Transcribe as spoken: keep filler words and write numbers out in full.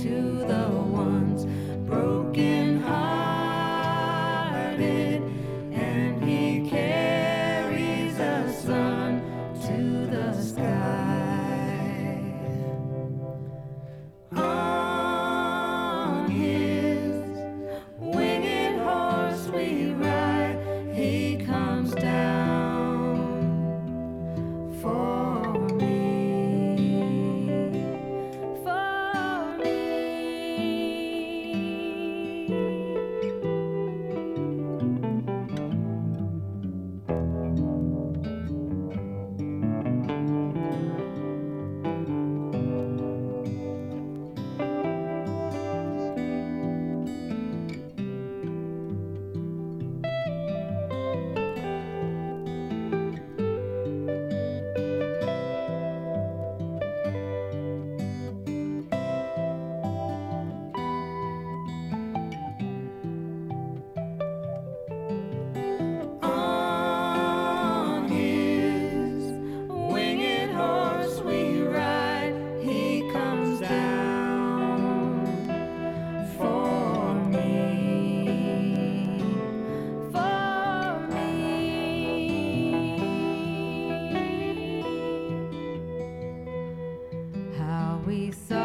to the ones broken hearted, and he carries a son to the sky. On his winged horse we ride, he comes down for me, for me. On his winged horse we ride, he comes down for me, for me. How we saw